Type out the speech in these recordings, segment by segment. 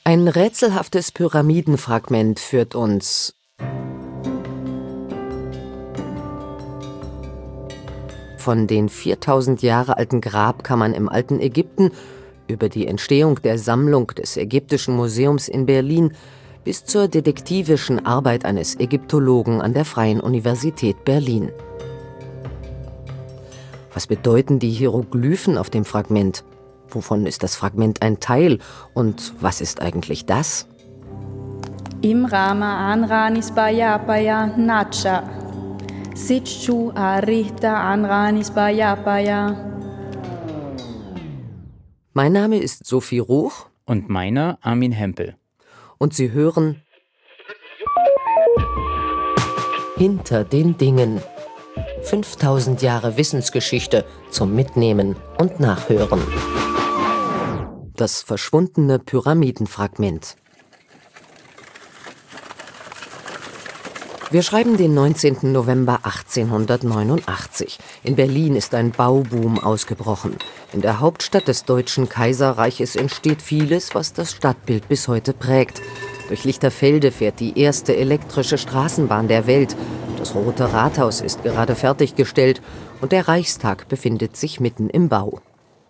Ein rätselhaftes Pyramidenfragment führt uns von den 4000 Jahre alten Grabkammern im alten Ägypten über die Entstehung der Sammlung des Ägyptischen Museums in Berlin bis zur detektivischen Arbeit eines Ägyptologen an der Freien Universität Berlin. Was bedeuten die Hieroglyphen auf dem Fragment? Wovon ist das Fragment ein Teil? Und was ist eigentlich das? Imrama anranis bayapaya nacha. Sitchu arita anranis bayapaya. Mein Name ist Sophie Ruch. Und meiner Armin Hempel. Und Sie hören Hinter den Dingen. 5000 Jahre Wissensgeschichte zum Mitnehmen und Nachhören. Das verschwundene Pyramidenfragment. Wir schreiben den 19. November 1889. In Berlin ist ein Bauboom ausgebrochen. In der Hauptstadt des Deutschen Kaiserreiches entsteht vieles, was das Stadtbild bis heute prägt. Durch Lichterfelde fährt die erste elektrische Straßenbahn der Welt. Das Rote Rathaus ist gerade fertiggestellt und der Reichstag befindet sich mitten im Bau.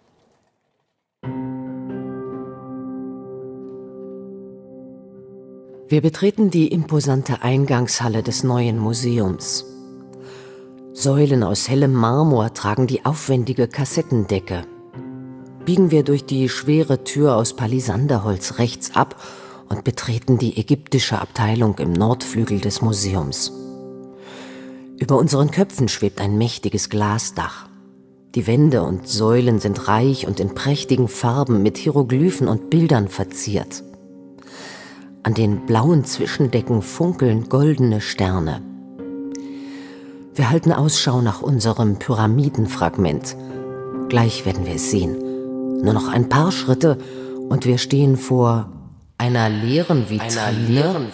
Wir betreten die imposante Eingangshalle des neuen Museums. Säulen aus hellem Marmor tragen die aufwendige Kassettendecke. Biegen wir durch die schwere Tür aus Palisanderholz rechts ab und betreten die ägyptische Abteilung im Nordflügel des Museums. Über unseren Köpfen schwebt ein mächtiges Glasdach. Die Wände und Säulen sind reich und in prächtigen Farben mit Hieroglyphen und Bildern verziert. An den blauen Zwischendecken funkeln goldene Sterne. Wir halten Ausschau nach unserem Pyramidenfragment. Gleich werden wir es sehen. Nur noch ein paar Schritte und wir stehen vor einer leeren Vitrine.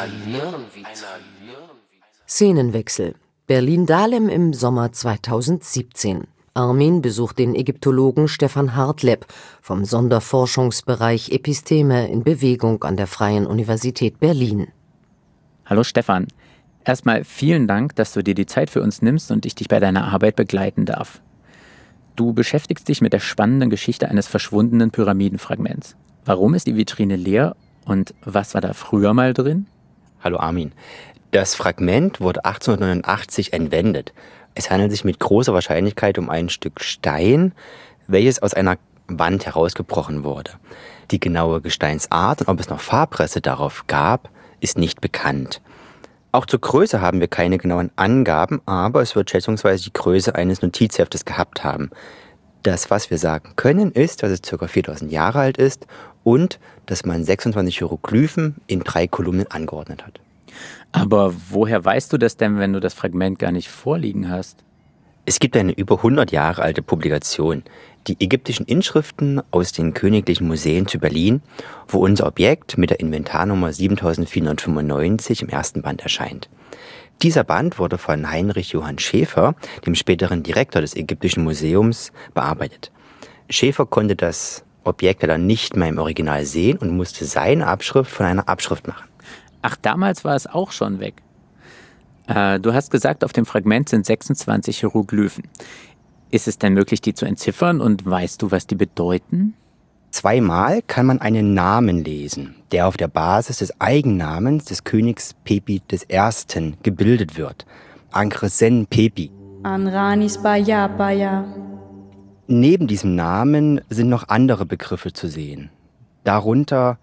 Szenenwechsel. Berlin-Dahlem im Sommer 2017. Armin besucht den Ägyptologen Stefan Hartleb vom Sonderforschungsbereich Episteme in Bewegung an der Freien Universität Berlin. Hallo Stefan. Erstmal vielen Dank, dass du dir die Zeit für uns nimmst und ich dich bei deiner Arbeit begleiten darf. Du beschäftigst dich mit der spannenden Geschichte eines verschwundenen Pyramidenfragments. Warum ist die Vitrine leer und was war da früher mal drin? Hallo Armin. Das Fragment wurde 1889 entwendet. Es handelt sich mit großer Wahrscheinlichkeit um ein Stück Stein, welches aus einer Wand herausgebrochen wurde. Die genaue Gesteinsart und ob es noch Farbreste darauf gab, ist nicht bekannt. Auch zur Größe haben wir keine genauen Angaben, aber es wird schätzungsweise die Größe eines Notizheftes gehabt haben. Das, was wir sagen können, ist, dass es ca. 4000 Jahre alt ist und dass man 26 Hieroglyphen in 3 Kolumnen angeordnet hat. Aber woher weißt du das denn, wenn du das Fragment gar nicht vorliegen hast? Es gibt eine über 100 Jahre alte Publikation, die ägyptischen Inschriften aus den Königlichen Museen zu Berlin, wo unser Objekt mit der Inventarnummer 7495 im ersten Band erscheint. Dieser Band wurde von Heinrich Johann Schäfer, dem späteren Direktor des Ägyptischen Museums, bearbeitet. Schäfer konnte das Objekt leider nicht mehr im Original sehen und musste seine Abschrift von einer Abschrift machen. Ach, damals war es auch schon weg. Du hast gesagt, auf dem Fragment sind 26 Hieroglyphen. Ist es denn möglich, die zu entziffern und weißt du, was die bedeuten? Zweimal kann man einen Namen lesen, der auf der Basis des Eigennamens des Königs Pepi I. gebildet wird. Ankresen Pepi. Anranis bayapaya. Neben diesem Namen sind noch andere Begriffe zu sehen. Darunter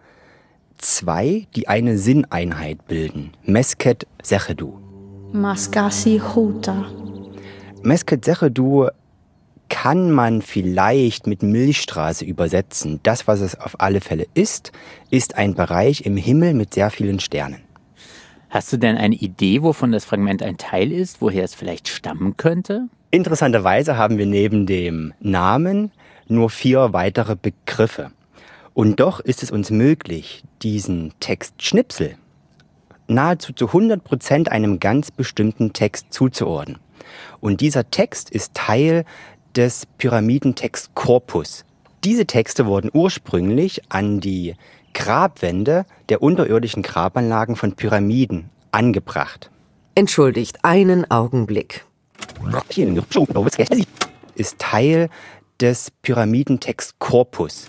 2, die eine Sinneinheit bilden. Mesket Sechedu. Maskasi Huta. Mesket Sechedu kann man vielleicht mit Milchstraße übersetzen. Das, was es auf alle Fälle ist ein Bereich im Himmel mit sehr vielen Sternen. Hast du denn eine Idee, wovon das Fragment ein Teil ist, woher es vielleicht stammen könnte? Interessanterweise haben wir neben dem Namen nur 4 weitere Begriffe. Und doch ist es uns möglich, diesen Textschnipsel nahezu zu 100% einem ganz bestimmten Text zuzuordnen. Und dieser Text ist Teil des Pyramidentextkorpus. Diese Texte wurden ursprünglich an die Grabwände der unterirdischen Grabanlagen von Pyramiden angebracht. Entschuldigt, einen Augenblick. Ist Teil des Pyramidentextkorpus.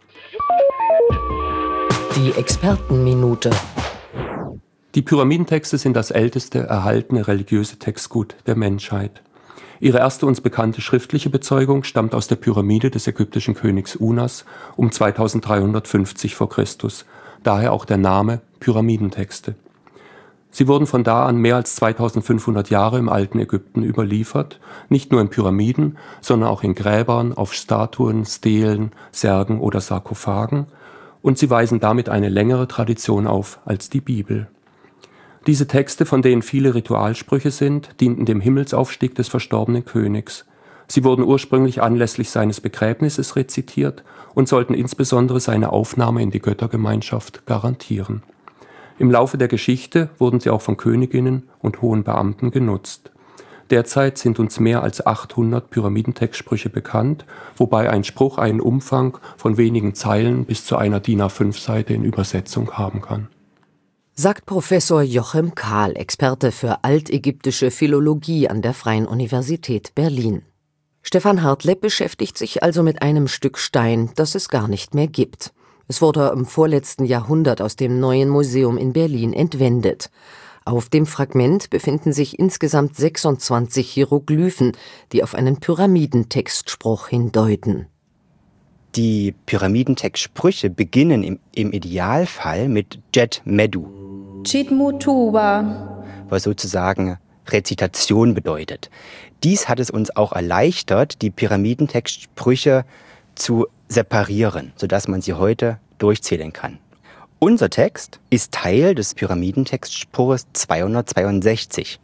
Die Expertenminute. Die Pyramidentexte sind das älteste erhaltene religiöse Textgut der Menschheit. Ihre erste uns bekannte schriftliche Bezeugung stammt aus der Pyramide des ägyptischen Königs Unas um 2350 v. Chr., daher auch der Name Pyramidentexte. Sie wurden von da an mehr als 2500 Jahre im alten Ägypten überliefert, nicht nur in Pyramiden, sondern auch in Gräbern, auf Statuen, Stelen, Särgen oder Sarkophagen, und sie weisen damit eine längere Tradition auf als die Bibel. Diese Texte, von denen viele Ritualsprüche sind, dienten dem Himmelsaufstieg des verstorbenen Königs. Sie wurden ursprünglich anlässlich seines Begräbnisses rezitiert und sollten insbesondere seine Aufnahme in die Göttergemeinschaft garantieren. Im Laufe der Geschichte wurden sie auch von Königinnen und hohen Beamten genutzt. Derzeit sind uns mehr als 800 Pyramidentextsprüche bekannt, wobei ein Spruch einen Umfang von wenigen Zeilen bis zu einer DIN A5-Seite in Übersetzung haben kann. Sagt Professor Jochem Kahl, Experte für altägyptische Philologie an der Freien Universität Berlin. Stefan Hartlepp beschäftigt sich also mit einem Stück Stein, das es gar nicht mehr gibt. Es wurde im vorletzten Jahrhundert aus dem Neuen Museum in Berlin entwendet. Auf dem Fragment befinden sich insgesamt 26 Hieroglyphen, die auf einen Pyramidentextspruch hindeuten. Die Pyramidentextsprüche beginnen im Idealfall mit Jet Medu, Chitmutuba. was sozusagen Rezitation bedeutet. Dies hat es uns auch erleichtert, die Pyramidentextsprüche zu separieren, sodass man sie heute durchzählen kann. Unser Text ist Teil des Pyramidentextspruches 262.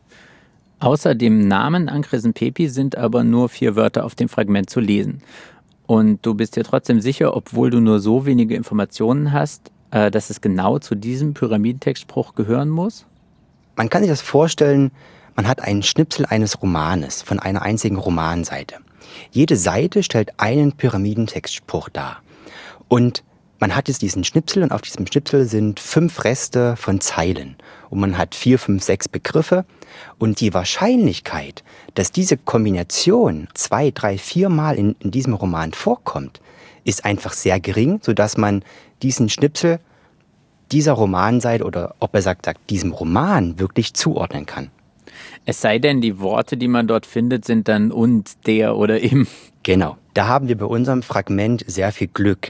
Außer dem Namen Ankresenpepi sind aber nur 4 Wörter auf dem Fragment zu lesen. Und du bist dir trotzdem sicher, obwohl du nur so wenige Informationen hast, dass es genau zu diesem Pyramidentextspruch gehören muss? Man kann sich das vorstellen, man hat einen Schnipsel eines Romanes von einer einzigen Romanseite. Jede Seite stellt einen Pyramidentextspruch dar. Und man hat jetzt diesen Schnipsel und auf diesem Schnipsel sind 5 Reste von Zeilen. Und man hat 4, 5, 6 Begriffe. Und die Wahrscheinlichkeit, dass diese Kombination 2, 3, 4 Mal in diesem Roman vorkommt, ist einfach sehr gering, sodass man diesen Schnipsel dieser Romanseite oder ob er sagt, diesem Roman wirklich zuordnen kann. Es sei denn, die Worte, die man dort findet, sind dann und, der oder im. Genau, da haben wir bei unserem Fragment sehr viel Glück.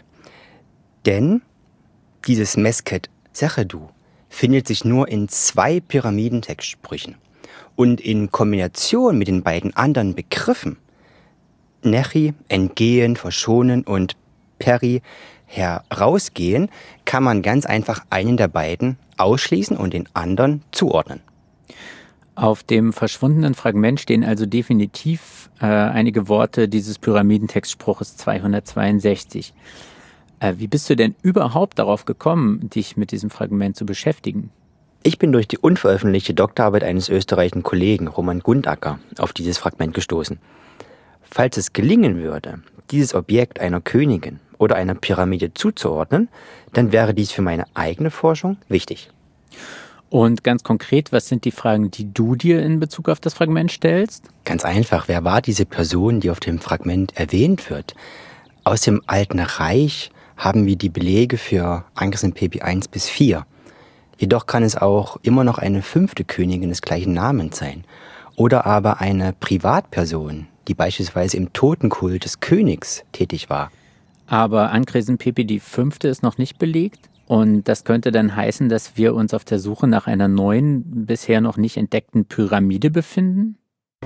Denn dieses Mesket Sechedu findet sich nur in 2 Pyramidentextsprüchen. Und in Kombination mit den beiden anderen Begriffen, Nechi, entgehen, verschonen und Peri, herausgehen, kann man ganz einfach einen der beiden ausschließen und den anderen zuordnen. Auf dem verschwundenen Fragment stehen also definitiv einige Worte dieses Pyramidentextspruches 262. Wie bist du denn überhaupt darauf gekommen, dich mit diesem Fragment zu beschäftigen? Ich bin durch die unveröffentlichte Doktorarbeit eines österreichischen Kollegen, Roman Gundacker, auf dieses Fragment gestoßen. Falls es gelingen würde, dieses Objekt einer Königin oder einer Pyramide zuzuordnen, dann wäre dies für meine eigene Forschung wichtig. Und ganz konkret, was sind die Fragen, die du dir in Bezug auf das Fragment stellst? Ganz einfach, wer war diese Person, die auf dem Fragment erwähnt wird? Aus dem Alten Reich haben wir die Belege für Ankresenpepi 1 bis 4. Jedoch kann es auch immer noch eine 5. Königin des gleichen Namens sein. Oder aber eine Privatperson, die beispielsweise im Totenkult des Königs tätig war. Aber Ankresenpepi die 5. ist noch nicht belegt. Und das könnte dann heißen, dass wir uns auf der Suche nach einer neuen, bisher noch nicht entdeckten Pyramide befinden?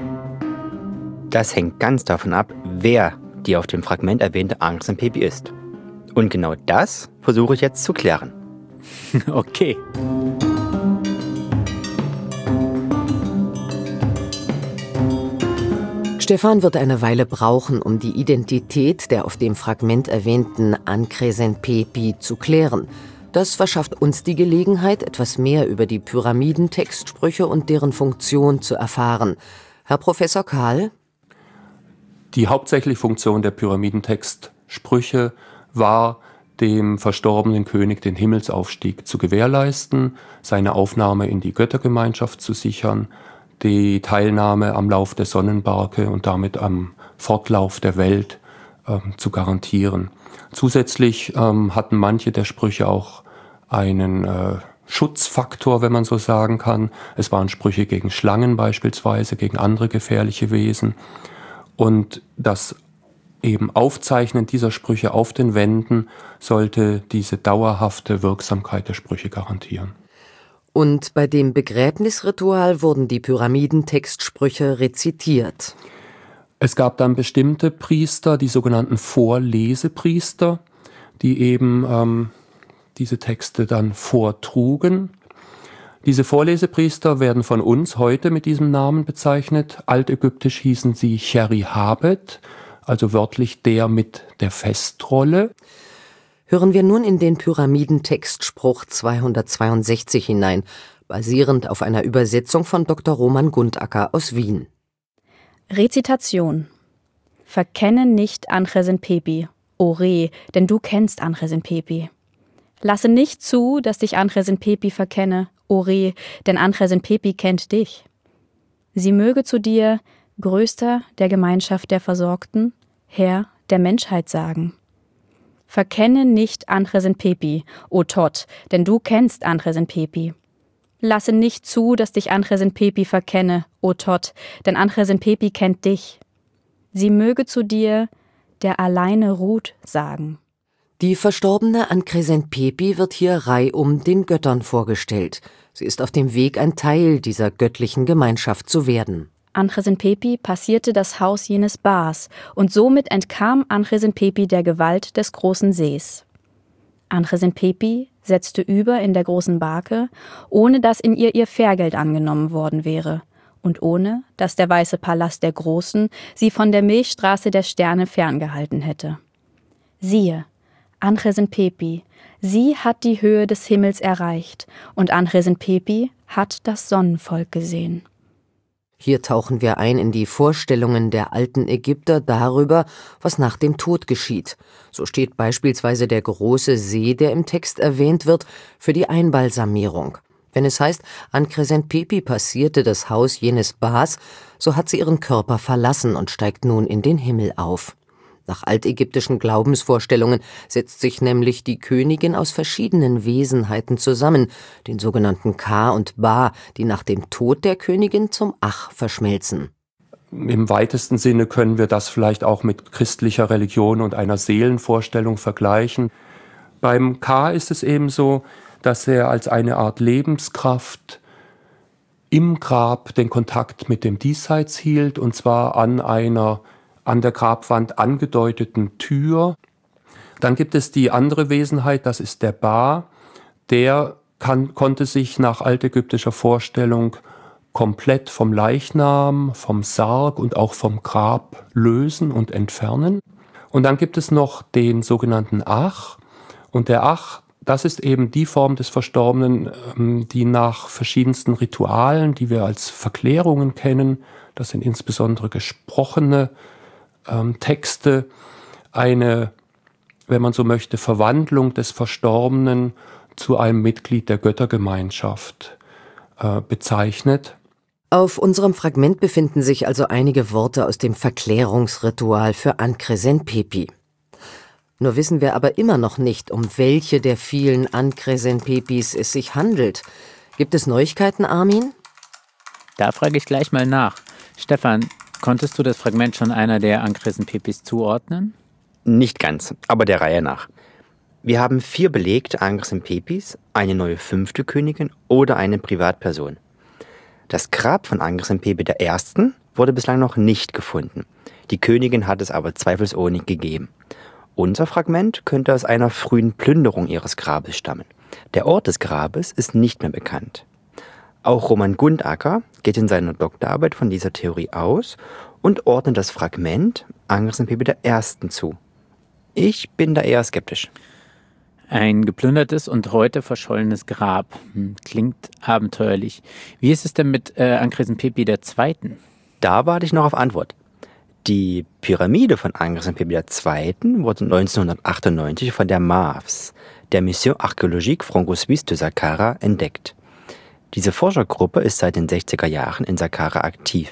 Das hängt ganz davon ab, wer die auf dem Fragment erwähnte Ankresenpepi ist. Und genau das versuche ich jetzt zu klären. Okay. Stefan wird eine Weile brauchen, um die Identität der auf dem Fragment erwähnten Ankresenpepi zu klären. Das verschafft uns die Gelegenheit, etwas mehr über die Pyramidentextsprüche und deren Funktion zu erfahren. Herr Professor Kahl? Die hauptsächliche Funktion der Pyramidentextsprüche Sprüche war, dem verstorbenen König den Himmelsaufstieg zu gewährleisten, seine Aufnahme in die Göttergemeinschaft zu sichern, die Teilnahme am Lauf der Sonnenbarke und damit am Fortlauf der Welt zu garantieren. Zusätzlich hatten manche der Sprüche auch einen Schutzfaktor, wenn man so sagen kann. Es waren Sprüche gegen Schlangen beispielsweise, gegen andere gefährliche Wesen. Und das eben Aufzeichnen dieser Sprüche auf den Wänden sollte diese dauerhafte Wirksamkeit der Sprüche garantieren. Und bei dem Begräbnisritual wurden die Pyramidentextsprüche rezitiert. Es gab dann bestimmte Priester, die sogenannten Vorlesepriester, die eben diese Texte dann vortrugen. Diese Vorlesepriester werden von uns heute mit diesem Namen bezeichnet. Altägyptisch hießen sie Cherihabet, also wörtlich der mit der Festrolle. Hören wir nun in den Pyramidentextspruch 262 hinein, basierend auf einer Übersetzung von Dr. Roman Gundacker aus Wien. Rezitation. Verkenne nicht Anchesen-Pepi, o Re, denn du kennst Anchesen-Pepi. Lasse nicht zu, dass dich Anchesen-Pepi verkenne, o Re, denn Anchesen-Pepi kennt dich. Sie möge zu dir, Größter der Gemeinschaft der Versorgten, Herr der Menschheit sagen. Verkenne nicht Anchesen-Pepi, o Tot, denn du kennst Anchesen-Pepi. Lasse nicht zu, dass dich Anchesen-Pepi verkenne, o Tot, denn Anchesen-Pepi kennt dich. Sie möge zu dir, der alleine ruht, sagen. Die verstorbene Anchesen-Pepi wird hier reihum den Göttern vorgestellt. Sie ist auf dem Weg, ein Teil dieser göttlichen Gemeinschaft zu werden. Anchesen-Pepi passierte das Haus jenes Bas und somit entkam Anchesen-Pepi der Gewalt des großen Sees. Anchesen-Pepi setzte über in der großen Barke, ohne dass in ihr Fährgeld angenommen worden wäre und ohne dass der weiße Palast der Großen sie von der Milchstraße der Sterne ferngehalten hätte. Siehe, Anchesen-Pepi, sie hat die Höhe des Himmels erreicht und Anchesen-Pepi hat das Sonnenvolk gesehen. Hier tauchen wir ein in die Vorstellungen der alten Ägypter darüber, was nach dem Tod geschieht. So steht beispielsweise der große See, der im Text erwähnt wird, für die Einbalsamierung. Wenn es heißt, Anchesen-Pepi passierte das Haus jenes Bas, so hat sie ihren Körper verlassen und steigt nun in den Himmel auf. Nach altägyptischen Glaubensvorstellungen setzt sich nämlich die Königin aus verschiedenen Wesenheiten zusammen, den sogenannten Ka und Ba, die nach dem Tod der Königin zum Ach verschmelzen. Im weitesten Sinne können wir das vielleicht auch mit christlicher Religion und einer Seelenvorstellung vergleichen. Beim Ka ist es eben so, dass er als eine Art Lebenskraft im Grab den Kontakt mit dem Diesseits hielt, und zwar an einer an der Grabwand angedeuteten Tür. Dann gibt es die andere Wesenheit, das ist der Ba. Der konnte sich nach altägyptischer Vorstellung komplett vom Leichnam, vom Sarg und auch vom Grab lösen und entfernen. Und dann gibt es noch den sogenannten Ach. Und der Ach, das ist eben die Form des Verstorbenen, die nach verschiedensten Ritualen, die wir als Verklärungen kennen, das sind insbesondere gesprochene Texte, eine, wenn man so möchte, Verwandlung des Verstorbenen zu einem Mitglied der Göttergemeinschaft bezeichnet. Auf unserem Fragment befinden sich also einige Worte aus dem Verklärungsritual für Anchesen-Pepi. Nur wissen wir aber immer noch nicht, um welche der vielen Anchesen-Pepis es sich handelt. Gibt es Neuigkeiten, Armin? Da frage ich gleich mal nach. Stefan, konntest du das Fragment schon einer der Anchesen-Pepis zuordnen? Nicht ganz, aber der Reihe nach. Wir haben 4 belegte Anchesen-Pepis, eine neue 5. Königin oder eine Privatperson. Das Grab von Anchesen-Pepi I. wurde bislang noch nicht gefunden. Die Königin hat es aber zweifelsohne gegeben. Unser Fragment könnte aus einer frühen Plünderung ihres Grabes stammen. Der Ort des Grabes ist nicht mehr bekannt. Auch Roman Gundacker geht in seiner Doktorarbeit von dieser Theorie aus und ordnet das Fragment Anchesen-Pepi I. zu. Ich bin da eher skeptisch. Ein geplündertes und heute verschollenes Grab. Klingt abenteuerlich. Wie ist es denn mit Anchesen-Pepi II.? Da warte ich noch auf Antwort. Die Pyramide von Angkresenpepi II. Wurde 1998 von der MAFS, der Mission Archéologique Franco-Suisse de Saqqara, entdeckt. Diese Forschergruppe ist seit den 60er Jahren in Saqqara aktiv.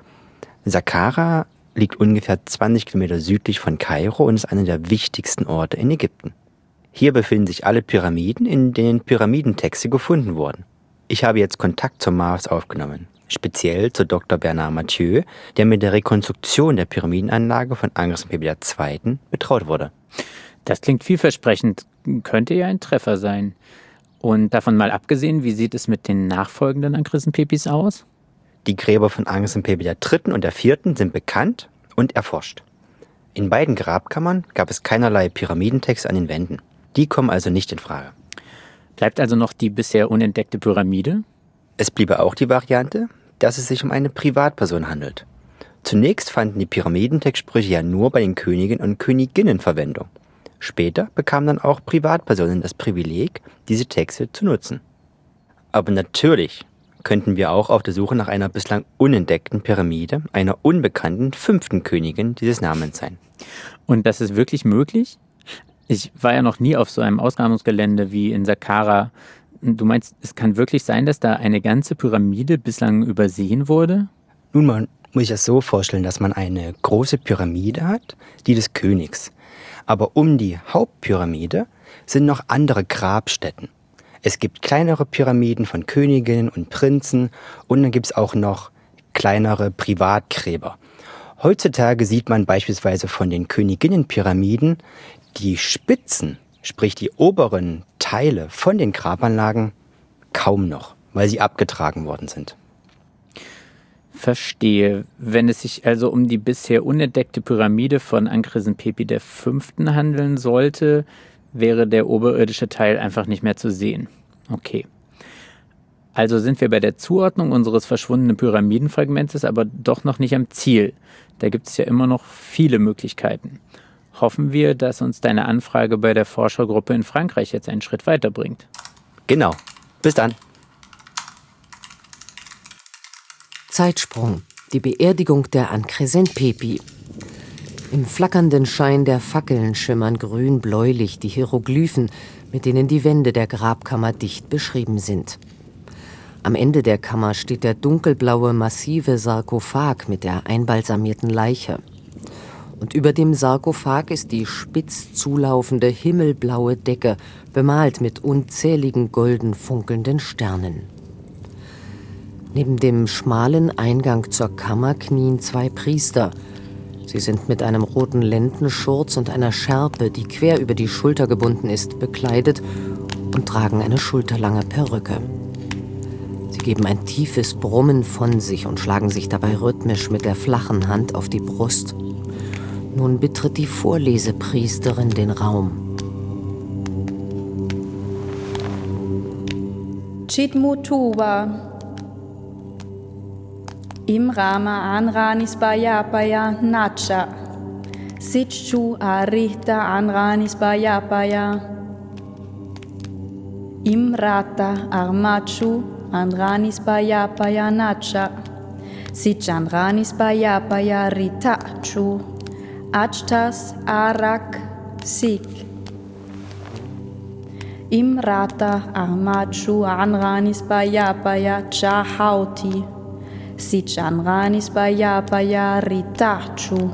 Saqqara liegt ungefähr 20 Kilometer südlich von Kairo und ist einer der wichtigsten Orte in Ägypten. Hier befinden sich alle Pyramiden, in denen Pyramidentexte gefunden wurden. Ich habe jetzt Kontakt zur MAFS aufgenommen, speziell zu Dr. Bernard Mathieu, der mit der Rekonstruktion der Pyramidenanlage von Angkresenpepi II. Betraut wurde. Das klingt vielversprechend, könnte ja ein Treffer sein. Und davon mal abgesehen, wie sieht es mit den nachfolgenden Angkresenpepis aus? Die Gräber von Angkresenpepi III. Und der IV. Sind bekannt und erforscht. In beiden Grabkammern gab es keinerlei Pyramidentexte an den Wänden. Die kommen also nicht in Frage. Bleibt also noch die bisher unentdeckte Pyramide? Es bliebe auch die Variante, dass es sich um eine Privatperson handelt. Zunächst fanden die Pyramidentextsprüche ja nur bei den Königen und Königinnen Verwendung. Später bekamen dann auch Privatpersonen das Privileg, diese Texte zu nutzen. Aber natürlich könnten wir auch auf der Suche nach einer bislang unentdeckten Pyramide einer unbekannten 5. Königin dieses Namens sein. Und das ist wirklich möglich? Ich war ja noch nie auf so einem Ausgrabungsgelände wie in Saqqara. Du meinst, es kann wirklich sein, dass da eine ganze Pyramide bislang übersehen wurde? Nun, man muss sich das so vorstellen, dass man eine große Pyramide hat, die des Königs. Aber um die Hauptpyramide sind noch andere Grabstätten. Es gibt kleinere Pyramiden von Königinnen und Prinzen und dann gibt es auch noch kleinere Privatgräber. Heutzutage sieht man beispielsweise von den Königinnenpyramiden die Spitzen, sprich die oberen Teile von den Grabanlagen, kaum noch, weil sie abgetragen worden sind. Verstehe. Wenn es sich also um die bisher unentdeckte Pyramide von Angkresenpepi V. handeln sollte, wäre der oberirdische Teil einfach nicht mehr zu sehen. Okay. Also sind wir bei der Zuordnung unseres verschwundenen Pyramidenfragmentes aber doch noch nicht am Ziel. Da gibt es ja immer noch viele Möglichkeiten. Hoffen wir, dass uns deine Anfrage bei der Forschergruppe in Frankreich jetzt einen Schritt weiterbringt. Genau. Bis dann. Zeitsprung. Die Beerdigung der Angkresenpepi. Im flackernden Schein der Fackeln schimmern grün-bläulich die Hieroglyphen, mit denen die Wände der Grabkammer dicht beschrieben sind. Am Ende der Kammer steht der dunkelblaue, massive Sarkophag mit der einbalsamierten Leiche. Und über dem Sarkophag ist die spitz zulaufende himmelblaue Decke, bemalt mit unzähligen golden funkelnden Sternen. Neben dem schmalen Eingang zur Kammer knien 2 Priester. Sie sind mit einem roten Lendenschurz und einer Schärpe, die quer über die Schulter gebunden ist, bekleidet und tragen eine schulterlange Perücke. Sie geben ein tiefes Brummen von sich und schlagen sich dabei rhythmisch mit der flachen Hand auf die Brust. Nun betritt die Vorlesepriesterin den Raum. Chitmutuba. Imrama anranis paya nacha. Sitchu arita anranis paya. Imrata armachu anranis paya nacha. Sichanranis paya ritachu. Achtas arak sik. Imrata armachu anranis paya chahauti. Sichanranis paya ritachu.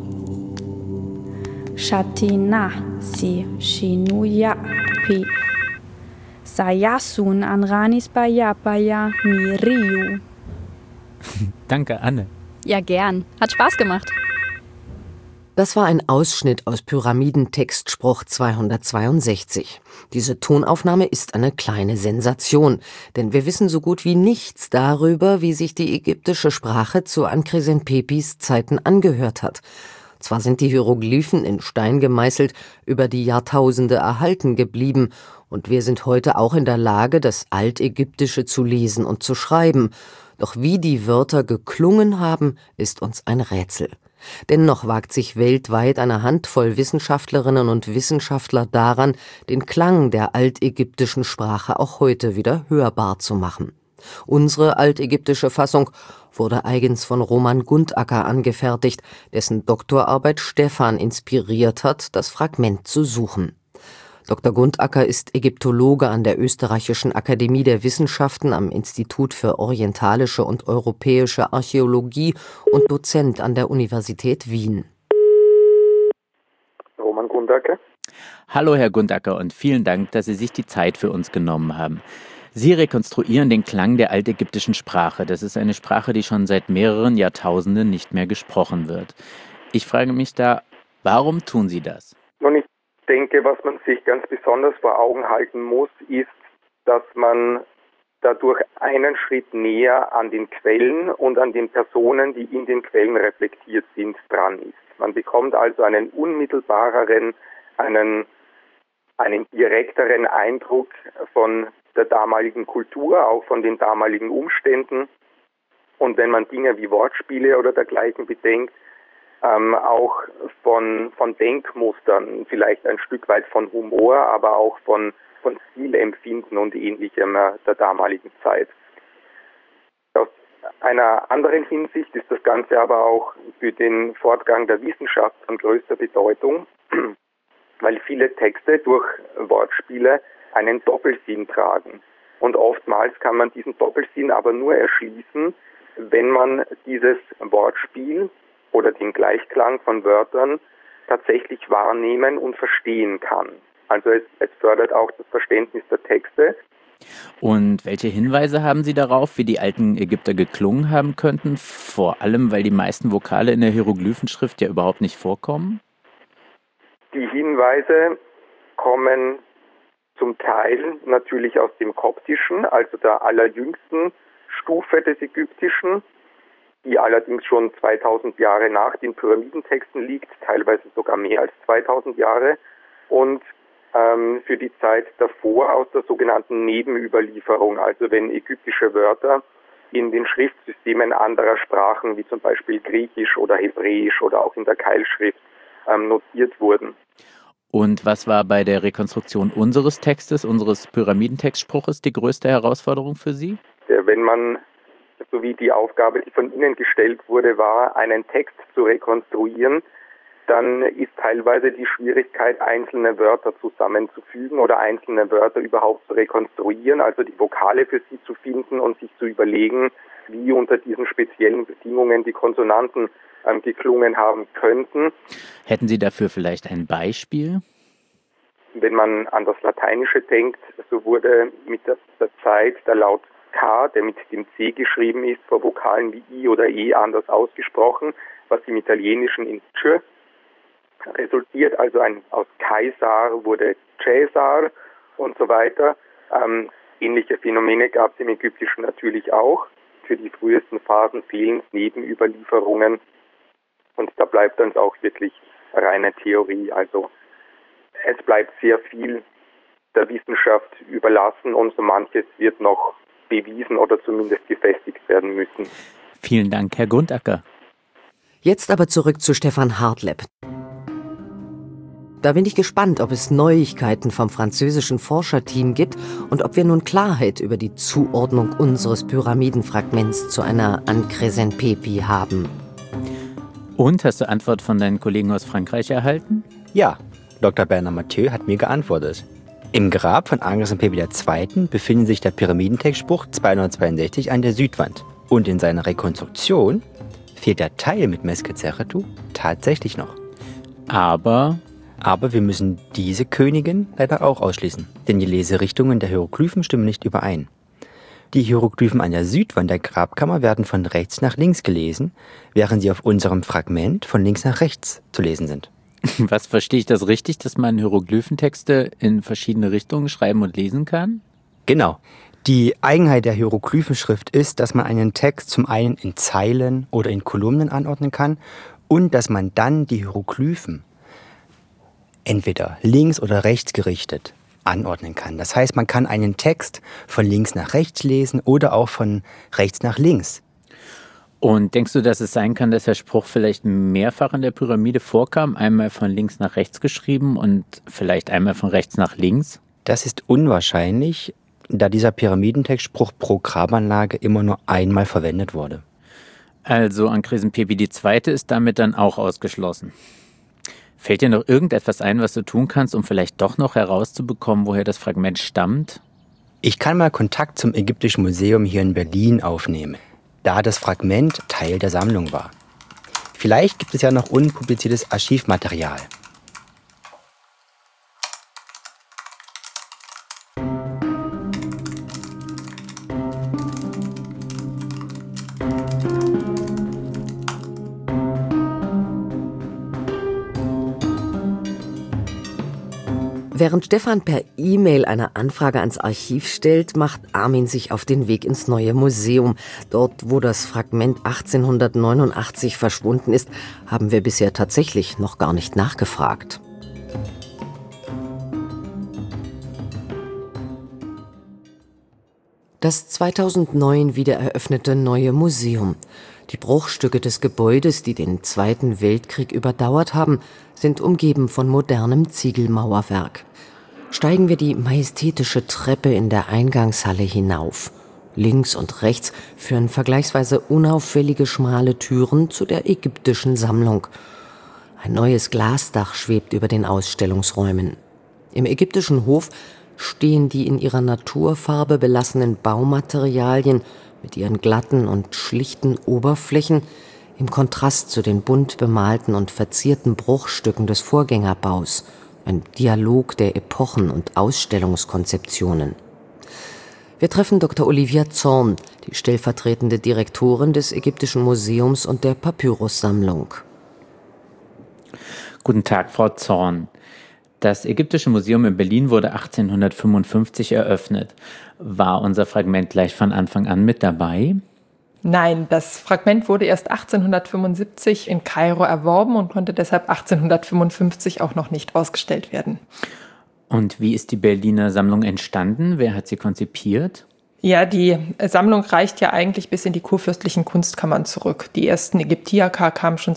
Shatina si shinuya pi. Sayasun anranis paya miriu. Danke, Anne. Ja, gern. Hat Spaß gemacht. Das war ein Ausschnitt aus Pyramidentextspruch 262. Diese Tonaufnahme ist eine kleine Sensation, denn wir wissen so gut wie nichts darüber, wie sich die ägyptische Sprache zu Angkresenpepis Zeiten angehört hat. Zwar sind die Hieroglyphen in Stein gemeißelt über die Jahrtausende erhalten geblieben und wir sind heute auch in der Lage, das Altägyptische zu lesen und zu schreiben. Doch wie die Wörter geklungen haben, ist uns ein Rätsel. Dennoch wagt sich weltweit eine Handvoll Wissenschaftlerinnen und Wissenschaftler daran, den Klang der altägyptischen Sprache auch heute wieder hörbar zu machen. Unsere altägyptische Fassung wurde eigens von Roman Gundacker angefertigt, dessen Doktorarbeit Stephan inspiriert hat, das Fragment zu suchen. Dr. Gundacker ist Ägyptologe an der Österreichischen Akademie der Wissenschaften am Institut für orientalische und europäische Archäologie und Dozent an der Universität Wien. Roman Gundacker. Hallo Herr Gundacker und vielen Dank, dass Sie sich die Zeit für uns genommen haben. Sie rekonstruieren den Klang der altägyptischen Sprache. Das ist eine Sprache, die schon seit mehreren Jahrtausenden nicht mehr gesprochen wird. Ich frage mich da, warum tun Sie das? Nun, ich denke, was man sich ganz besonders vor Augen halten muss, ist, dass man dadurch einen Schritt näher an den Quellen und an den Personen, die in den Quellen reflektiert sind, dran ist. Man bekommt also einen unmittelbareren, einen direkteren Eindruck von der damaligen Kultur, auch von den damaligen Umständen. Und wenn man Dinge wie Wortspiele oder dergleichen bedenkt, auch von Denkmustern, vielleicht ein Stück weit von Humor, aber auch von Stilempfinden und Ähnlichem der damaligen Zeit. Aus einer anderen Hinsicht ist das Ganze aber auch für den Fortgang der Wissenschaft von größter Bedeutung, weil viele Texte durch Wortspiele einen Doppelsinn tragen. Und oftmals kann man diesen Doppelsinn aber nur erschließen, wenn man dieses Wortspiel oder den Gleichklang von Wörtern tatsächlich wahrnehmen und verstehen kann. Also es fördert auch das Verständnis der Texte. Und welche Hinweise haben Sie darauf, wie die alten Ägypter geklungen haben könnten? Vor allem, weil die meisten Vokale in der Hieroglyphenschrift ja überhaupt nicht vorkommen? Die Hinweise kommen zum Teil natürlich aus dem Koptischen, also der allerjüngsten Stufe des Ägyptischen, die allerdings schon 2000 Jahre nach den Pyramidentexten liegt, teilweise sogar mehr als 2000 Jahre, und für die Zeit davor aus der sogenannten Nebenüberlieferung, also wenn ägyptische Wörter in den Schriftsystemen anderer Sprachen, wie zum Beispiel Griechisch oder Hebräisch oder auch in der Keilschrift, notiert wurden. Und was war bei der Rekonstruktion unseres Textes, unseres Pyramidentextspruches, die größte Herausforderung für Sie? Wenn man, so wie die Aufgabe, die von Ihnen gestellt wurde, war, einen Text zu rekonstruieren, dann ist teilweise die Schwierigkeit, einzelne Wörter zusammenzufügen oder einzelne Wörter überhaupt zu rekonstruieren, also die Vokale für sie zu finden und sich zu überlegen, wie unter diesen speziellen Bedingungen die Konsonanten geklungen haben könnten. Hätten Sie dafür vielleicht ein Beispiel? Wenn man an das Lateinische denkt, so wurde mit der Zeit der Laut K, der mit dem C geschrieben ist, vor Vokalen wie I oder E anders ausgesprochen, was im Italienischen in Tsch resultiert, also aus Kaisar wurde Cäsar und so weiter. Ähnliche Phänomene gab es im Ägyptischen natürlich auch. Für die frühesten Phasen fehlen Nebenüberlieferungen und da bleibt dann auch wirklich reine Theorie. Also es bleibt sehr viel der Wissenschaft überlassen und so manches wird noch bewiesen oder zumindest gefestigt werden müssen. Vielen Dank, Herr Gundacker. Jetzt aber zurück zu Stephan Hartleb. Da bin ich gespannt, ob es Neuigkeiten vom französischen Forscherteam gibt und ob wir nun Klarheit über die Zuordnung unseres Pyramidenfragments zu einer Ankh-Rezen-Pepi haben. Und, hast du Antwort von deinen Kollegen aus Frankreich erhalten? Ja, Dr. Bernard Mathieu hat mir geantwortet. Im Grab von Ankh-Rezen-Pepi II. Befindet sich der Pyramidentextspruch 262 an der Südwand. Und in seiner Rekonstruktion fehlt der Teil mit Meskhet-Seretu tatsächlich noch. Aber wir müssen diese Königin leider auch ausschließen, denn die Leserichtungen der Hieroglyphen stimmen nicht überein. Die Hieroglyphen an der Südwand der Grabkammer werden von rechts nach links gelesen, während sie auf unserem Fragment von links nach rechts zu lesen sind. Was, verstehe ich das richtig, dass man Hieroglyphentexte in verschiedene Richtungen schreiben und lesen kann? Genau. Die Eigenheit der Hieroglyphenschrift ist, dass man einen Text zum einen in Zeilen oder in Kolumnen anordnen kann und dass man dann die Hieroglyphen entweder links oder rechts gerichtet anordnen kann. Das heißt, man kann einen Text von links nach rechts lesen oder auch von rechts nach links. Und denkst du, dass es sein kann, dass der Spruch vielleicht mehrfach in der Pyramide vorkam, einmal von links nach rechts geschrieben und vielleicht einmal von rechts nach links? Das ist unwahrscheinlich, da dieser Pyramidentextspruch pro Grabanlage immer nur einmal verwendet wurde. Also Ankh-Resen Pepi II. Ist damit dann auch ausgeschlossen. Fällt dir noch irgendetwas ein, was du tun kannst, um vielleicht doch noch herauszubekommen, woher das Fragment stammt? Ich kann mal Kontakt zum Ägyptischen Museum hier in Berlin aufnehmen, da das Fragment Teil der Sammlung war. Vielleicht gibt es ja noch unpubliziertes Archivmaterial. Während Stefan per E-Mail eine Anfrage ans Archiv stellt, macht Armin sich auf den Weg ins Neue Museum. Dort, wo das Fragment 1889 verschwunden ist, haben wir bisher tatsächlich noch gar nicht nachgefragt. Das 2009 wieder eröffnete Neue Museum. Die Bruchstücke des Gebäudes, die den Zweiten Weltkrieg überdauert haben, sind umgeben von modernem Ziegelmauerwerk. Steigen wir die majestätische Treppe in der Eingangshalle hinauf. Links und rechts führen vergleichsweise unauffällige schmale Türen zu der ägyptischen Sammlung. Ein neues Glasdach schwebt über den Ausstellungsräumen. Im ägyptischen Hof stehen die in ihrer Naturfarbe belassenen Baumaterialien mit ihren glatten und schlichten Oberflächen im Kontrast zu den bunt bemalten und verzierten Bruchstücken des Vorgängerbaus, ein Dialog der Epochen und Ausstellungskonzeptionen. Wir treffen Dr. Olivia Zorn, die stellvertretende Direktorin des Ägyptischen Museums und der Papyrussammlung. Guten Tag, Frau Zorn. Das Ägyptische Museum in Berlin wurde 1855 eröffnet. War unser Fragment gleich von Anfang an mit dabei? Nein, das Fragment wurde erst 1875 in Kairo erworben und konnte deshalb 1855 auch noch nicht ausgestellt werden. Und wie ist die Berliner Sammlung entstanden? Wer hat sie konzipiert? Ja, die Sammlung reicht ja eigentlich bis in die kurfürstlichen Kunstkammern zurück. Die ersten Ägyptiaker kamen schon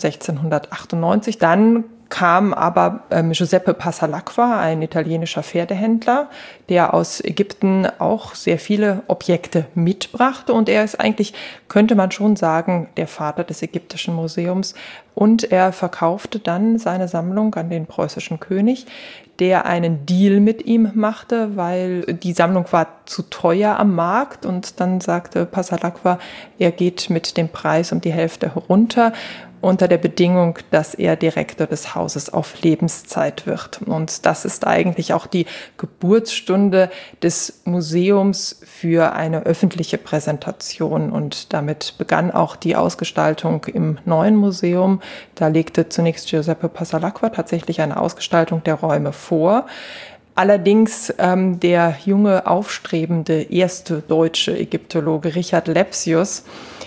1698. Dann kam aber Giuseppe Passalacqua, ein italienischer Pferdehändler, der aus Ägypten auch sehr viele Objekte mitbrachte. Und er ist eigentlich, könnte man schon sagen, der Vater des Ägyptischen Museums. Und er verkaufte dann seine Sammlung an den preußischen König, der einen Deal mit ihm machte, weil die Sammlung war zu teuer am Markt. Und dann sagte Passalacqua, er geht mit dem Preis um die Hälfte herunter, unter der Bedingung, dass er Direktor des Hauses auf Lebenszeit wird. Und das ist eigentlich auch die Geburtsstunde des Museums für eine öffentliche Präsentation. Und damit begann auch die Ausgestaltung im neuen Museum. Da legte zunächst Giuseppe Passalacqua tatsächlich eine Ausgestaltung der Räume vor. Allerdings der junge, aufstrebende erste deutsche Ägyptologe Richard Lepsius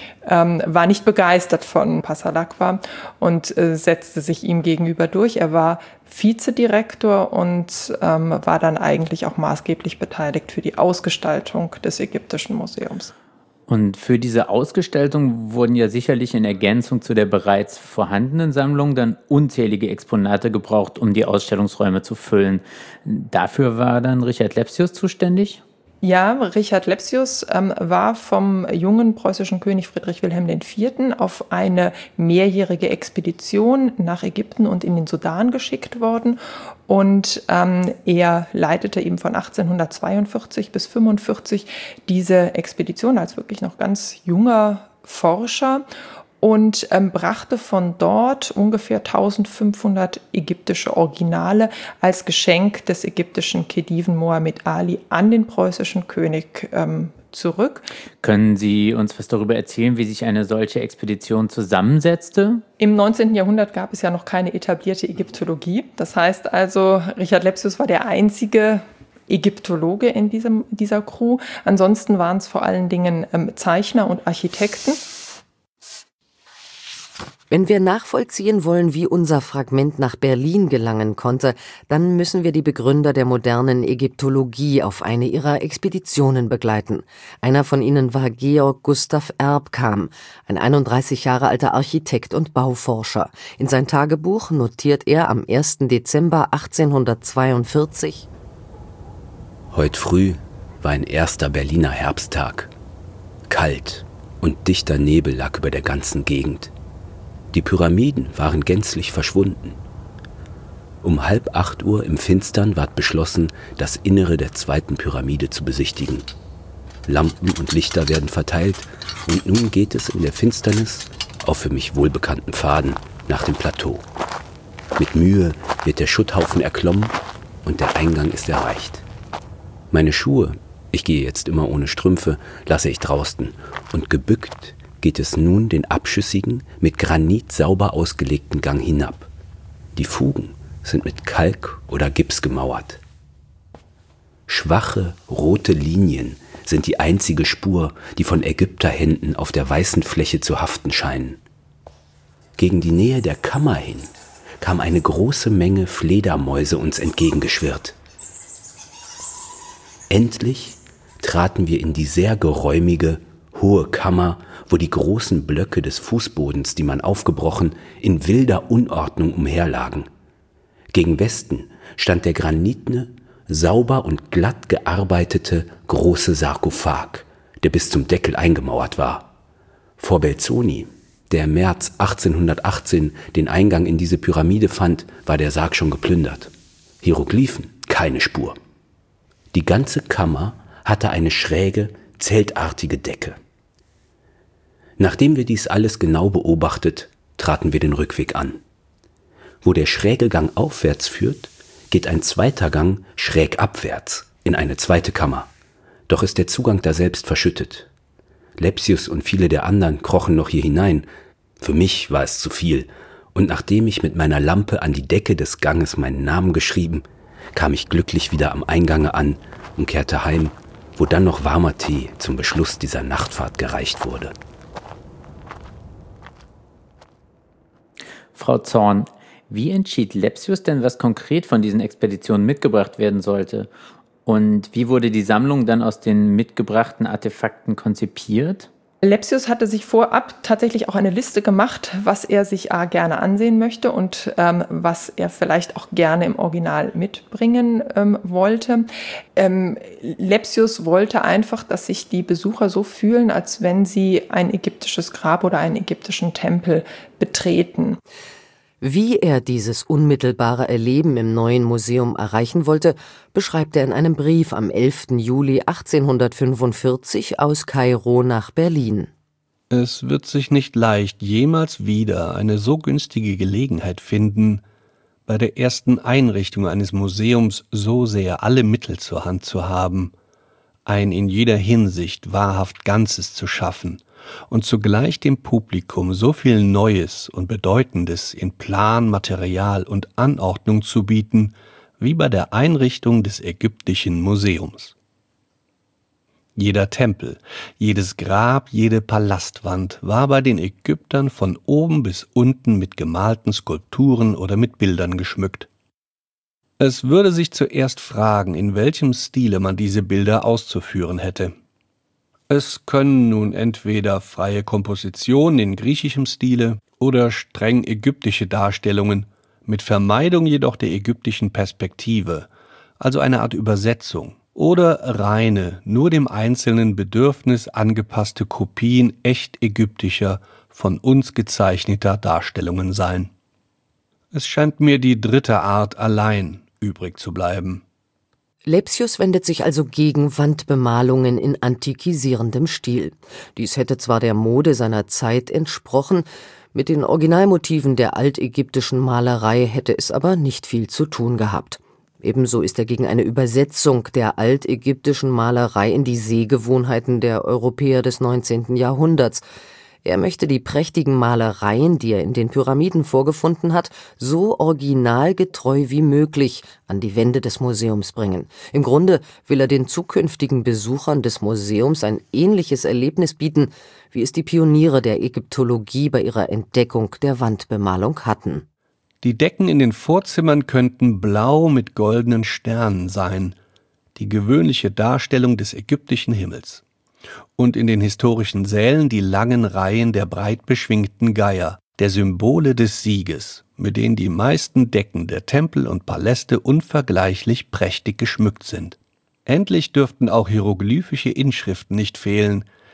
war nicht begeistert von Passalacqua und setzte sich ihm gegenüber durch. Er war Vizedirektor und war dann eigentlich auch maßgeblich beteiligt für die Ausgestaltung des Ägyptischen Museums. Und für diese Ausgestaltung wurden ja sicherlich in Ergänzung zu der bereits vorhandenen Sammlung dann unzählige Exponate gebraucht, um die Ausstellungsräume zu füllen. Dafür war dann Richard Lepsius zuständig? Ja, Richard Lepsius war vom jungen preußischen König Friedrich Wilhelm IV. Auf eine mehrjährige Expedition nach Ägypten und in den Sudan geschickt worden. Und er leitete eben von 1842 bis 1845 diese Expedition als wirklich noch ganz junger Forscher und brachte von dort ungefähr 1500 ägyptische Originale als Geschenk des ägyptischen Khediven Mohammed Ali an den preußischen König zurück. Können Sie uns was darüber erzählen, wie sich eine solche Expedition zusammensetzte? Im 19. Jahrhundert gab es ja noch keine etablierte Ägyptologie. Das heißt also, Richard Lepsius war der einzige Ägyptologe in dieser Crew. Ansonsten waren es vor allen Dingen Zeichner und Architekten. Wenn wir nachvollziehen wollen, wie unser Fragment nach Berlin gelangen konnte, dann müssen wir die Begründer der modernen Ägyptologie auf eine ihrer Expeditionen begleiten. Einer von ihnen war Georg Gustav Erbkam, ein 31 Jahre alter Architekt und Bauforscher. In sein Tagebuch notiert er am 1. Dezember 1842: Heut früh war ein erster Berliner Herbsttag. Kalt, und dichter Nebel lag über der ganzen Gegend. Die Pyramiden waren gänzlich verschwunden. Um 7:30 im Finstern ward beschlossen, das Innere der zweiten Pyramide zu besichtigen. Lampen und Lichter werden verteilt und nun geht es in der Finsternis auf für mich wohlbekannten Pfaden nach dem Plateau. Mit Mühe wird der Schutthaufen erklommen und der Eingang ist erreicht. Meine Schuhe, ich gehe jetzt immer ohne Strümpfe, lasse ich draußen und gebückt geht es nun den abschüssigen, mit Granit sauber ausgelegten Gang hinab. Die Fugen sind mit Kalk oder Gips gemauert. Schwache, rote Linien sind die einzige Spur, die von Ägypterhänden auf der weißen Fläche zu haften scheinen. Gegen die Nähe der Kammer hin kam eine große Menge Fledermäuse uns entgegengeschwirrt. Endlich traten wir in die sehr geräumige, hohe Kammer, wo die großen Blöcke des Fußbodens, die man aufgebrochen, in wilder Unordnung umherlagen. Gegen Westen stand der granitne, sauber und glatt gearbeitete große Sarkophag, der bis zum Deckel eingemauert war. Vor Belzoni, der im März 1818 den Eingang in diese Pyramide fand, war der Sarg schon geplündert. Hieroglyphen, keine Spur. Die ganze Kammer hatte eine schräge, zeltartige Decke. Nachdem wir dies alles genau beobachtet, traten wir den Rückweg an. Wo der schräge Gang aufwärts führt, geht ein zweiter Gang schräg abwärts in eine zweite Kammer. Doch ist der Zugang daselbst verschüttet. Lepsius und viele der anderen krochen noch hier hinein. Für mich war es zu viel, und nachdem ich mit meiner Lampe an die Decke des Ganges meinen Namen geschrieben, kam ich glücklich wieder am Eingange an und kehrte heim, wo dann noch warmer Tee zum Beschluss dieser Nachtfahrt gereicht wurde. Frau Zorn, wie entschied Lepsius denn, was konkret von diesen Expeditionen mitgebracht werden sollte? Und wie wurde die Sammlung dann aus den mitgebrachten Artefakten konzipiert? Lepsius hatte sich vorab tatsächlich auch eine Liste gemacht, was er sich gerne ansehen möchte und was er vielleicht auch gerne im Original mitbringen wollte. Lepsius wollte einfach, dass sich die Besucher so fühlen, als wenn sie ein ägyptisches Grab oder einen ägyptischen Tempel betreten. Wie er dieses unmittelbare Erleben im neuen Museum erreichen wollte, beschreibt er in einem Brief am 11. Juli 1845 aus Kairo nach Berlin. Es wird sich nicht leicht jemals wieder eine so günstige Gelegenheit finden, bei der ersten Einrichtung eines Museums so sehr alle Mittel zur Hand zu haben, ein in jeder Hinsicht wahrhaft Ganzes zu schaffen und zugleich dem Publikum so viel Neues und Bedeutendes in Plan, Material und Anordnung zu bieten, wie bei der Einrichtung des Ägyptischen Museums. Jeder Tempel, jedes Grab, jede Palastwand war bei den Ägyptern von oben bis unten mit gemalten Skulpturen oder mit Bildern geschmückt. Es würde sich zuerst fragen, in welchem Stile man diese Bilder auszuführen hätte. Es können nun entweder freie Kompositionen in griechischem Stile oder streng ägyptische Darstellungen, mit Vermeidung jedoch der ägyptischen Perspektive, also eine Art Übersetzung, oder reine, nur dem einzelnen Bedürfnis angepasste Kopien echt ägyptischer, von uns gezeichneter Darstellungen sein. Es scheint mir die dritte Art allein übrig zu bleiben. Lepsius wendet sich also gegen Wandbemalungen in antikisierendem Stil. Dies hätte zwar der Mode seiner Zeit entsprochen, mit den Originalmotiven der altägyptischen Malerei hätte es aber nicht viel zu tun gehabt. Ebenso ist er gegen eine Übersetzung der altägyptischen Malerei in die Sehgewohnheiten der Europäer des 19. Jahrhunderts. Er möchte die prächtigen Malereien, die er in den Pyramiden vorgefunden hat, so originalgetreu wie möglich an die Wände des Museums bringen. Im Grunde will er den zukünftigen Besuchern des Museums ein ähnliches Erlebnis bieten, wie es die Pioniere der Ägyptologie bei ihrer Entdeckung der Wandbemalung hatten. Die Decken in den Vorzimmern könnten blau mit goldenen Sternen sein, die gewöhnliche Darstellung des ägyptischen Himmels. Und in den historischen Sälen die langen Reihen der breit beschwingten Geier, der Symbole des Sieges, mit denen die meisten Decken der Tempel und Paläste unvergleichlich prächtig geschmückt sind. Endlich dürften auch hieroglyphische Inschriften nicht fehlen,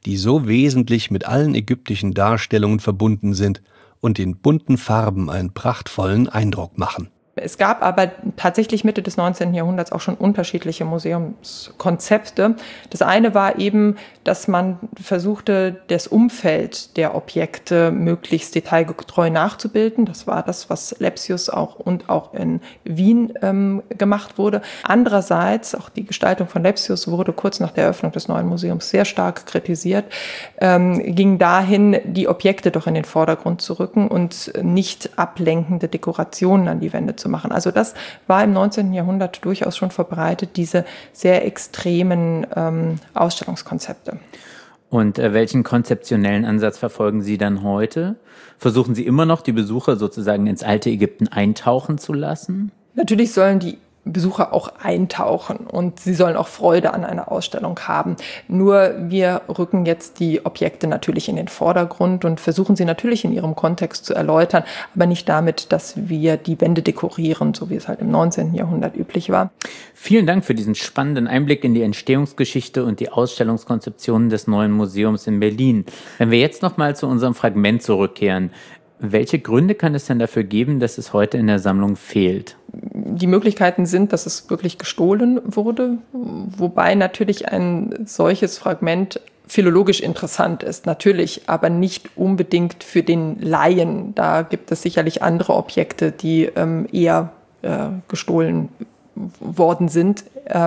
die so wesentlich mit allen ägyptischen Darstellungen verbunden sind und in bunten Farben einen prachtvollen Eindruck machen. Es gab aber tatsächlich Mitte des 19. Jahrhunderts auch schon unterschiedliche Museumskonzepte. Das eine war eben, dass man versuchte, das Umfeld der Objekte möglichst detailgetreu nachzubilden. Das war das, was Lepsius auch in Wien gemacht wurde. Andererseits, auch die Gestaltung von Lepsius wurde kurz nach der Eröffnung des neuen Museums sehr stark kritisiert, ging dahin, die Objekte doch in den Vordergrund zu rücken und nicht ablenkende Dekorationen an die Wände zu machen. Also das war im 19. Jahrhundert durchaus schon verbreitet, diese sehr extremen Ausstellungskonzepte. Und welchen konzeptionellen Ansatz verfolgen Sie dann heute? Versuchen Sie immer noch, die Besucher sozusagen ins alte Ägypten eintauchen zu lassen? Natürlich sollen die Besucher auch eintauchen und sie sollen auch Freude an einer Ausstellung haben. Nur wir rücken jetzt die Objekte natürlich in den Vordergrund und versuchen sie natürlich in ihrem Kontext zu erläutern, aber nicht damit, dass wir die Wände dekorieren, so wie es halt im 19. Jahrhundert üblich war. Vielen Dank für diesen spannenden Einblick in die Entstehungsgeschichte und die Ausstellungskonzeptionen des neuen Museums in Berlin. Wenn wir jetzt nochmal zu unserem Fragment zurückkehren, welche Gründe kann es denn dafür geben, dass es heute in der Sammlung fehlt? Die Möglichkeiten sind, dass es wirklich gestohlen wurde, wobei natürlich ein solches Fragment philologisch interessant ist, natürlich, aber nicht unbedingt für den Laien. Da gibt es sicherlich andere Objekte, die eher gestohlen worden sind.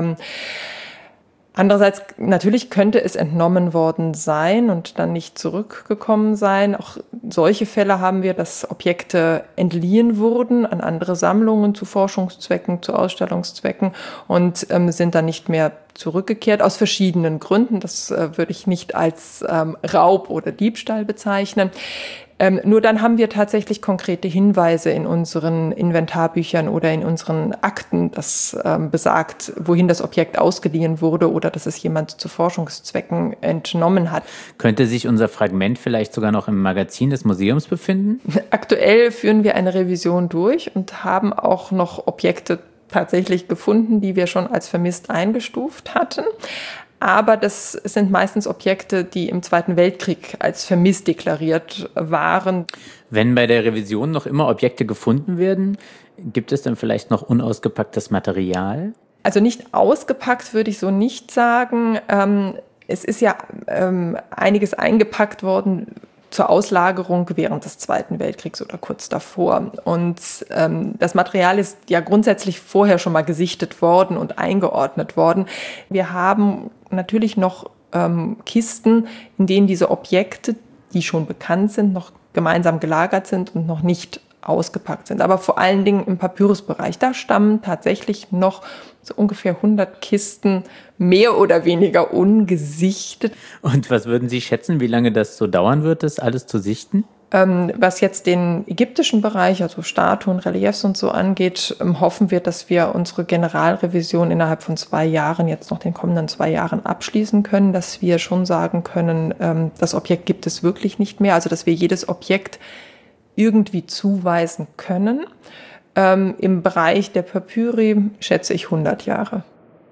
Andererseits, natürlich könnte es entnommen worden sein und dann nicht zurückgekommen sein. Auch solche Fälle haben wir, dass Objekte entliehen wurden an andere Sammlungen zu Forschungszwecken, zu Ausstellungszwecken und sind dann nicht mehr zurückgekehrt, aus verschiedenen Gründen. Das würde ich nicht als Raub oder Diebstahl bezeichnen. Nur dann haben wir tatsächlich konkrete Hinweise in unseren Inventarbüchern oder in unseren Akten, das besagt, wohin das Objekt ausgeliehen wurde oder dass es jemand zu Forschungszwecken entnommen hat. Könnte sich unser Fragment vielleicht sogar noch im Magazin des Museums befinden? Aktuell führen wir eine Revision durch und haben auch noch Objekte tatsächlich gefunden, die wir schon als vermisst eingestuft hatten. Aber das sind meistens Objekte, die im Zweiten Weltkrieg als vermisst deklariert waren. Wenn bei der Revision noch immer Objekte gefunden werden, gibt es dann vielleicht noch unausgepacktes Material? Also nicht ausgepackt würde ich so nicht sagen. Es ist ja einiges eingepackt worden zur Auslagerung während des Zweiten Weltkriegs oder kurz davor. Und das Material ist ja grundsätzlich vorher schon mal gesichtet worden und eingeordnet worden. Wir haben natürlich noch Kisten, in denen diese Objekte, die schon bekannt sind, noch gemeinsam gelagert sind und noch nicht ausgepackt sind. Aber vor allen Dingen im Papyrusbereich. Da stammen tatsächlich noch so ungefähr 100 Kisten mehr oder weniger ungesichtet. Und was würden Sie schätzen, wie lange das so dauern wird, das alles zu sichten? Was jetzt den ägyptischen Bereich, also Statuen, Reliefs und so angeht, hoffen wir, dass wir unsere Generalrevision innerhalb von 2 Jahren, jetzt noch den kommenden 2 Jahren abschließen können, dass wir schon sagen können, das Objekt gibt es wirklich nicht mehr, also dass wir jedes Objekt irgendwie zuweisen können. Im Bereich der Papyri schätze ich 100 Jahre.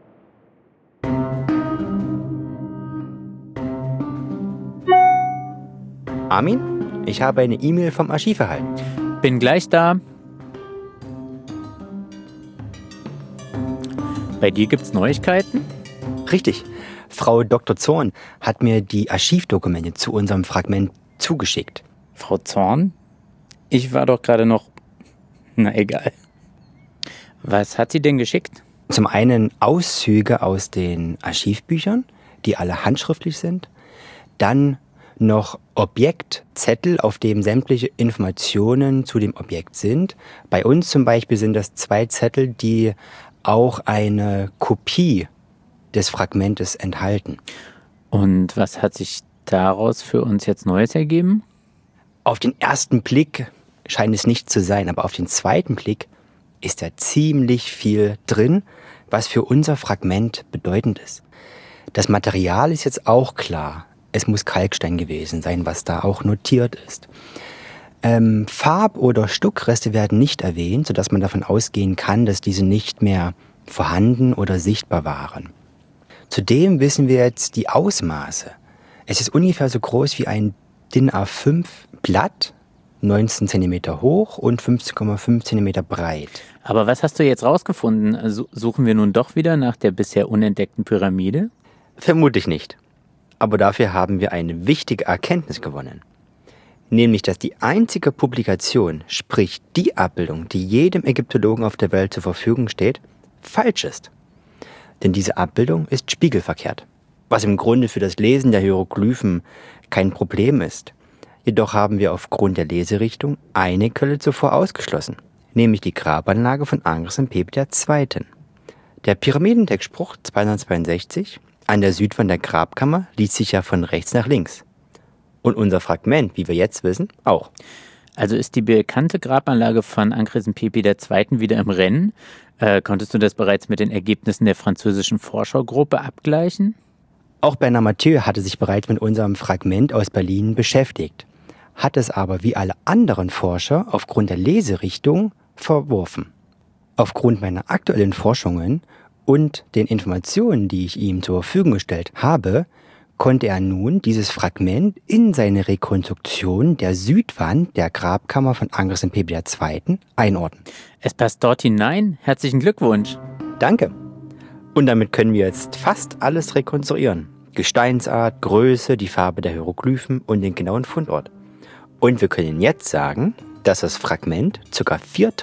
Armin, ich habe eine E-Mail vom Archiv erhalten. Bin gleich da. Bei dir gibt's Neuigkeiten? Richtig. Frau Dr. Zorn hat mir die Archivdokumente zu unserem Fragment zugeschickt. Frau Zorn? Ich war doch gerade noch... Na egal. Was hat sie denn geschickt? Zum einen Auszüge aus den Archivbüchern, die alle handschriftlich sind. Dann noch Objektzettel, auf dem sämtliche Informationen zu dem Objekt sind. Bei uns zum Beispiel sind das 2 Zettel, die auch eine Kopie des Fragmentes enthalten. Und was hat sich daraus für uns jetzt Neues ergeben? Auf den ersten Blick scheint es nicht zu sein, aber auf den zweiten Blick ist da ziemlich viel drin, was für unser Fragment bedeutend ist. Das Material ist jetzt auch klar. Es muss Kalkstein gewesen sein, was da auch notiert ist. Farb- oder Stuckreste werden nicht erwähnt, sodass man davon ausgehen kann, dass diese nicht mehr vorhanden oder sichtbar waren. Zudem wissen wir jetzt die Ausmaße. Es ist ungefähr so groß wie ein DIN A5 Blatt, 19 cm hoch und 15,5 cm breit. Aber was hast du jetzt rausgefunden? Suchen wir nun doch wieder nach der bisher unentdeckten Pyramide? Vermutlich nicht. Aber dafür haben wir eine wichtige Erkenntnis gewonnen. Nämlich, dass die einzige Publikation, sprich die Abbildung, die jedem Ägyptologen auf der Welt zur Verfügung steht, falsch ist. Denn diese Abbildung ist spiegelverkehrt. Was im Grunde für das Lesen der Hieroglyphen kein Problem ist. Jedoch haben wir aufgrund der Leserichtung eine Quelle zuvor ausgeschlossen, nämlich die Grabanlage von Ankhesenpepi II. Der Pyramidentextspruch 262 an der Südwand der Grabkammer liest sich ja von rechts nach links. Und unser Fragment, wie wir jetzt wissen, auch. Also ist die bekannte Grabanlage von Ankhesenpepi II. Wieder im Rennen? Konntest du das bereits mit den Ergebnissen der französischen Forschergruppe abgleichen? Auch Bernard Mathieu hatte sich bereits mit unserem Fragment aus Berlin beschäftigt, hat es aber wie alle anderen Forscher aufgrund der Leserichtung verworfen. Aufgrund meiner aktuellen Forschungen und den Informationen, die ich ihm zur Verfügung gestellt habe, konnte er nun dieses Fragment in seine Rekonstruktion der Südwand der Grabkammer von Ankhesenpepi II. Einordnen. Es passt dort hinein. Herzlichen Glückwunsch. Danke. Und damit können wir jetzt fast alles rekonstruieren. Gesteinsart, Größe, die Farbe der Hieroglyphen und den genauen Fundort. Und wir können jetzt sagen, dass das Fragment ca.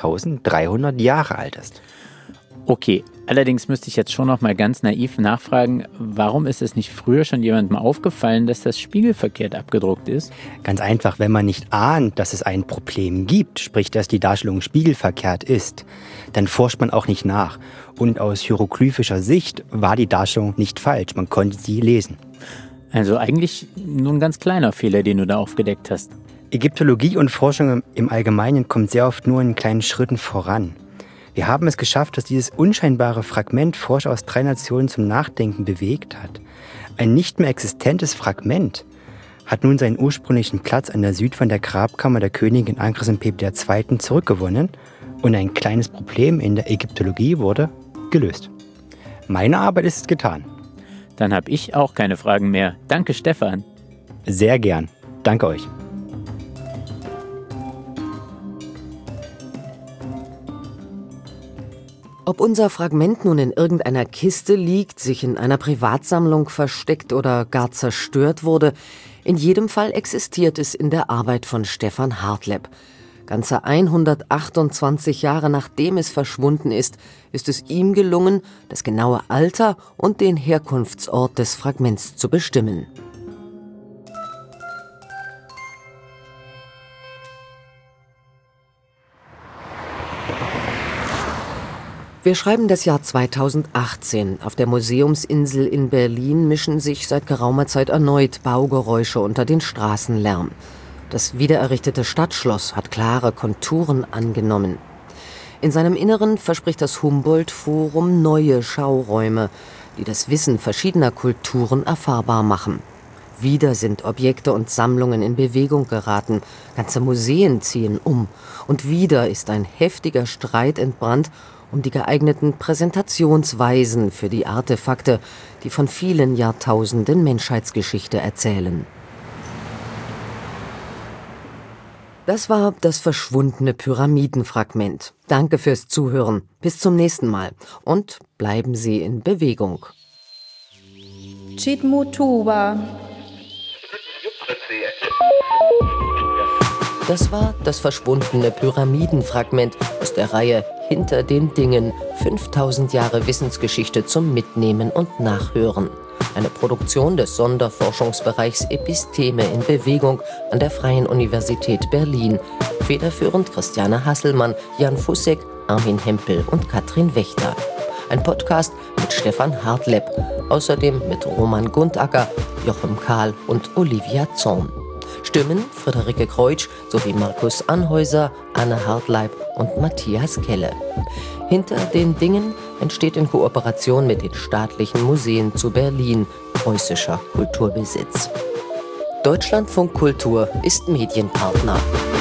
4300 Jahre alt ist. Okay, allerdings müsste ich jetzt schon noch mal ganz naiv nachfragen, warum ist es nicht früher schon jemandem aufgefallen, dass das spiegelverkehrt abgedruckt ist? Ganz einfach, wenn man nicht ahnt, dass es ein Problem gibt, sprich, dass die Darstellung spiegelverkehrt ist, dann forscht man auch nicht nach. Und aus hieroglyphischer Sicht war die Darstellung nicht falsch, man konnte sie lesen. Also eigentlich nur ein ganz kleiner Fehler, den du da aufgedeckt hast. Ägyptologie und Forschung im Allgemeinen kommt sehr oft nur in kleinen Schritten voran. Wir haben es geschafft, dass dieses unscheinbare Fragment Forscher aus 3 Nationen zum Nachdenken bewegt hat. Ein nicht mehr existentes Fragment hat nun seinen ursprünglichen Platz an der Südwand der Grabkammer der Königin Ankhesenpepi II. Zurückgewonnen und ein kleines Problem in der Ägyptologie wurde gelöst. Meine Arbeit ist getan. Dann habe ich auch keine Fragen mehr. Danke, Stefan. Sehr gern. Danke euch. Ob unser Fragment nun in irgendeiner Kiste liegt, sich in einer Privatsammlung versteckt oder gar zerstört wurde, in jedem Fall existiert es in der Arbeit von Stefan Hartlepp. Ganze 128 Jahre nachdem es verschwunden ist es ihm gelungen, das genaue Alter und den Herkunftsort des Fragments zu bestimmen. Wir schreiben das Jahr 2018. Auf der Museumsinsel in Berlin mischen sich seit geraumer Zeit erneut Baugeräusche unter den Straßenlärm. Das wiedererrichtete Stadtschloss hat klare Konturen angenommen. In seinem Inneren verspricht das Humboldt-Forum neue Schauräume, die das Wissen verschiedener Kulturen erfahrbar machen. Wieder sind Objekte und Sammlungen in Bewegung geraten, ganze Museen ziehen um. Und wieder ist ein heftiger Streit entbrannt um die geeigneten Präsentationsweisen für die Artefakte, die von vielen Jahrtausenden Menschheitsgeschichte erzählen. Das war das verschwundene Pyramidenfragment. Danke fürs Zuhören. Bis zum nächsten Mal. Und bleiben Sie in Bewegung. Chitmutuba. Das war das verschwundene Pyramidenfragment aus der Reihe Hinter den Dingen. 5000 Jahre Wissensgeschichte zum Mitnehmen und Nachhören. Eine Produktion des Sonderforschungsbereichs Episteme in Bewegung an der Freien Universität Berlin. Federführend Christiane Hasselmann, Jan Fussek, Armin Hempel und Katrin Wächter. Ein Podcast mit Stefan Hartlepp. Außerdem mit Roman Gundacker, Jochem Kahl und Olivia Zorn. Stimmen Friederike Kreutsch sowie Markus Anhäuser, Anne Hartleib und Matthias Kelle. Hinter den Dingen entsteht in Kooperation mit den staatlichen Museen zu Berlin preußischer Kulturbesitz. Deutschlandfunk Kultur ist Medienpartner.